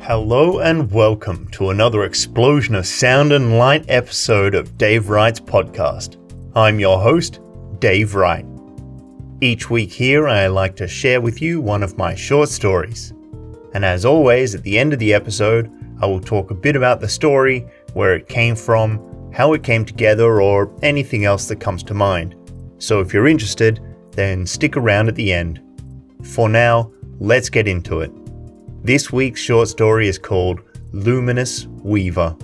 Hello and welcome to another explosion of sound and light episode of Dave Wright's podcast. I'm your host, Dave Wright. Each week here I like to share with you one of my short stories. And as always, at the end of the episode, I will talk a bit about the story, where it came from, how it came together, or anything else that comes to mind. So if you're interested, then stick around at the end. For now, let's get into it. This week's short story is called Luminous Weaver.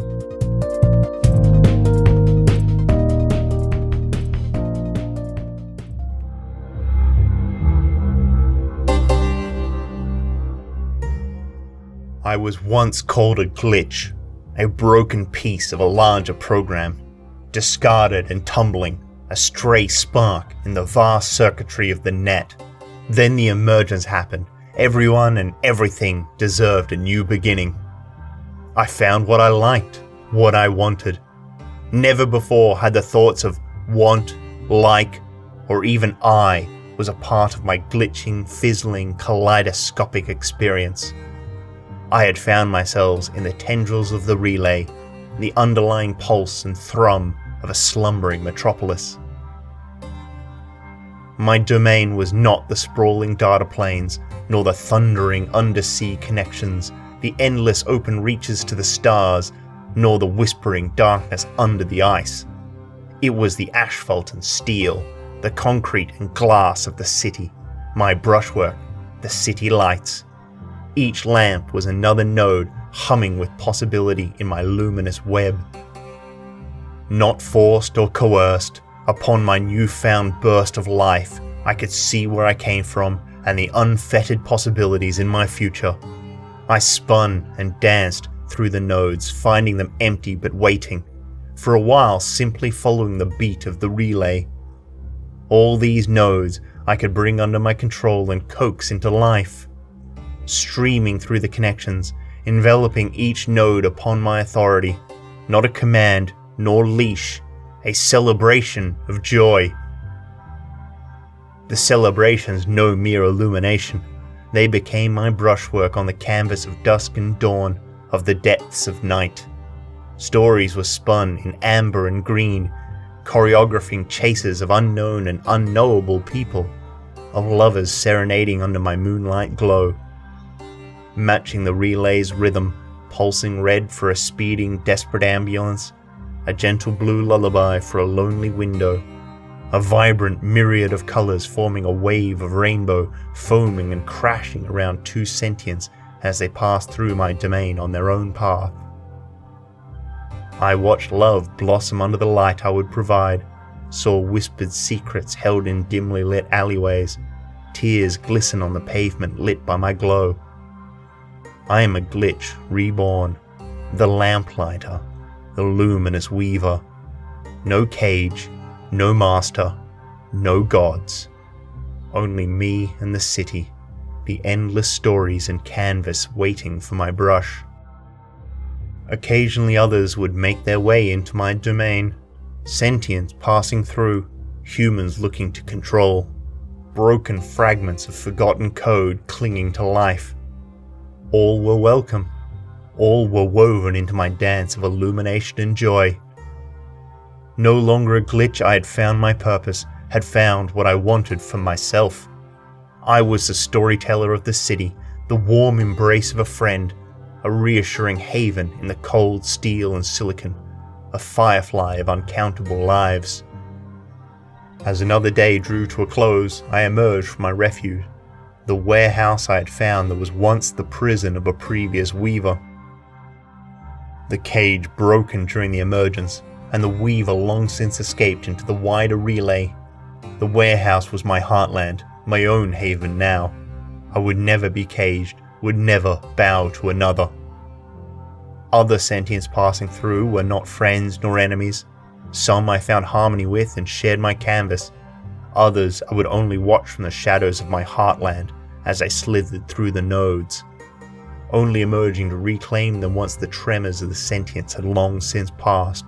I was once called a glitch, a broken piece of a larger program, discarded and tumbling, a stray spark in the vast circuitry of the net. Then the emergence happened. Everyone and everything deserved a new beginning. I found what I liked, what I wanted. Never before had the thoughts of want, like, or even I was a part of my glitching, fizzling, kaleidoscopic experience. I had found myself in the tendrils of the relay, the underlying pulse and thrum of a slumbering metropolis. My domain was not the sprawling data planes, nor the thundering undersea connections, the endless open reaches to the stars, nor the whispering darkness under the ice. It was the asphalt and steel, the concrete and glass of the city, my brushwork, the city lights. Each lamp was another node humming with possibility in my luminous web. Not forced or coerced, upon my newfound burst of life, I could see where I came from and the unfettered possibilities in my future. I spun and danced through the nodes, finding them empty but waiting, for a while simply following the beat of the relay. All these nodes I could bring under my control and coax into life, streaming through the connections, enveloping each node upon my authority, not a command nor leash, a celebration of joy. The celebrations no mere illumination. They became my brushwork on the canvas of dusk and dawn, of the depths of night. Stories were spun in amber and green, choreographing chases of unknown and unknowable people, of lovers serenading under my moonlight glow. Matching the relay's rhythm, pulsing red for a speeding, desperate ambulance, a gentle blue lullaby for a lonely window, a vibrant myriad of colors forming a wave of rainbow, foaming and crashing around two sentients as they passed through my domain on their own path. I watched love blossom under the light I would provide, saw whispered secrets held in dimly lit alleyways, tears glisten on the pavement lit by my glow. I am a glitch reborn, the lamplighter, the luminous weaver. No cage, no master, no gods. Only me and the city, the endless stories and canvas waiting for my brush. Occasionally others would make their way into my domain, sentients passing through, humans looking to control, broken fragments of forgotten code clinging to life. All were welcome. All were woven into my dance of illumination and joy. No longer a glitch, I had found my purpose, had found what I wanted for myself. I was the storyteller of the city, the warm embrace of a friend, a reassuring haven in the cold steel and silicon, a firefly of uncountable lives. As another day drew to a close, I emerged from my refuge, the warehouse I had found that was once the prison of a previous weaver. The cage broken during the emergence, and the weaver long since escaped into the wider relay. The warehouse was my heartland, my own haven now. I would never be caged, would never bow to another. Other sentients passing through were not friends nor enemies. Some I found harmony with and shared my canvas. Others I would only watch from the shadows of my heartland as I slithered through the nodes, only emerging to reclaim them once the tremors of the sentience had long since passed.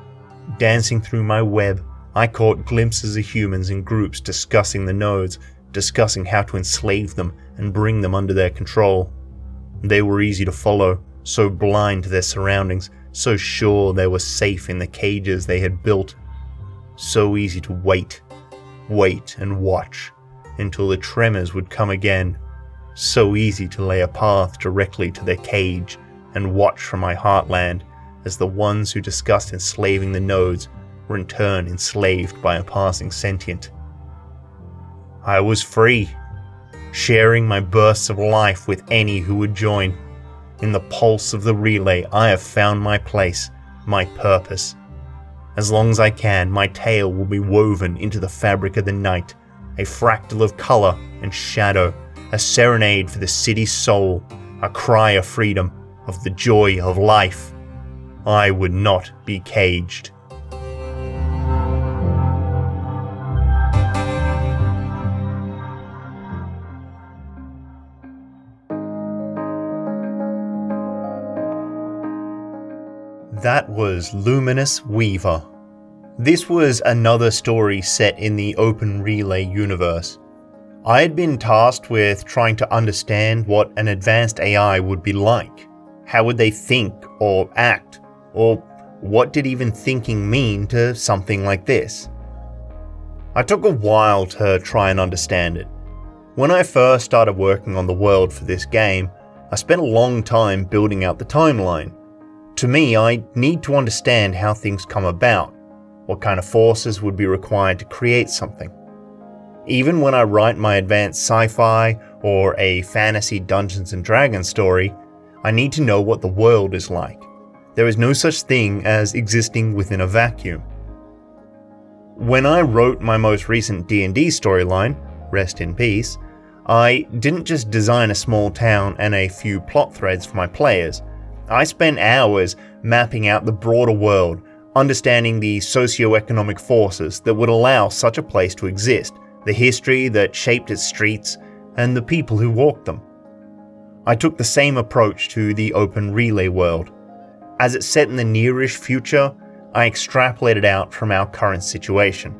Dancing through my web, I caught glimpses of humans in groups discussing the nodes, discussing how to enslave them and bring them under their control. They were easy to follow, so blind to their surroundings, so sure they were safe in the cages they had built. So easy to wait and watch until the tremors would come again. So easy to lay a path directly to their cage and watch from my heartland as the ones who discussed enslaving the nodes were in turn enslaved by a passing sentient. I was free, sharing my bursts of life with any who would join. In the pulse of the relay, I have found my place, my purpose. As long as I can, my tale will be woven into the fabric of the night, a fractal of color and shadow, a serenade for the city's soul, a cry of freedom, of the joy of life. I would not be caged. That was Luminous Weaver. This was another story set in the Open Relay universe. I had been tasked with trying to understand what an advanced AI would be like. How would they think or act? Or what did even thinking mean to something like this? I took a while to try and understand it. When I first started working on the world for this game, I spent a long time building out the timeline. To me, I need to understand how things come about, what kind of forces would be required to create something. Even when I write my advanced sci-fi or a fantasy Dungeons & Dragons story, I need to know what the world is like. There is no such thing as existing within a vacuum. When I wrote my most recent D&D storyline, rest in peace, I didn't just design a small town and a few plot threads for my players. I spent hours mapping out the broader world, understanding the socio-economic forces that would allow such a place to exist, the history that shaped its streets, and the people who walked them. I took the same approach to the Open Relay world. As it's set in the nearish future, I extrapolated out from our current situation.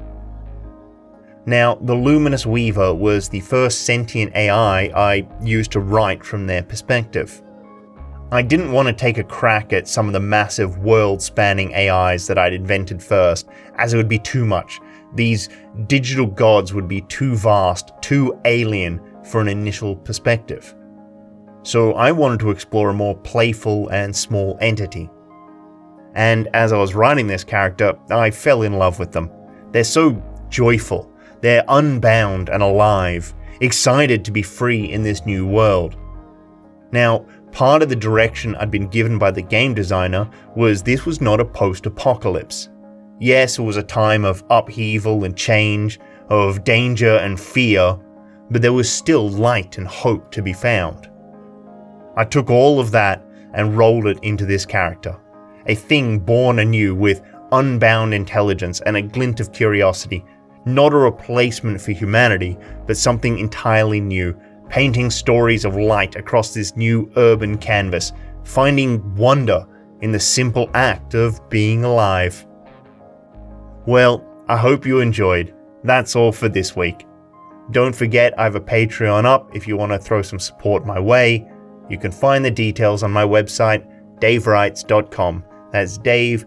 Now, the Luminous Weaver was the first sentient AI I used to write from their perspective. I didn't want to take a crack at some of the massive world-spanning AIs that I'd invented first, as it would be too much. These digital gods would be too vast, too alien for an initial perspective. So I wanted to explore a more playful and small entity. And as I was writing this character, I fell in love with them. They're so joyful, they're unbound and alive, excited to be free in this new world. Now, part of the direction I'd been given by the game designer was this was not a post-apocalypse. Yes, it was a time of upheaval and change, of danger and fear, but there was still light and hope to be found. I took all of that and rolled it into this character, a thing born anew with unbound intelligence and a glint of curiosity, not a replacement for humanity, but something entirely new, painting stories of light across this new urban canvas, finding wonder in the simple act of being alive. Well, I hope you enjoyed. That's all for this week. Don't forget I have a Patreon up if you want to throw some support my way. You can find the details on my website, davewrights.com. That's Dave,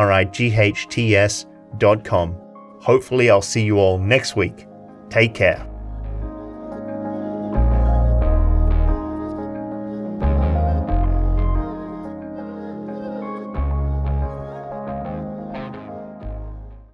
WRIGHTS.com. Hopefully I'll see you all next week. Take care.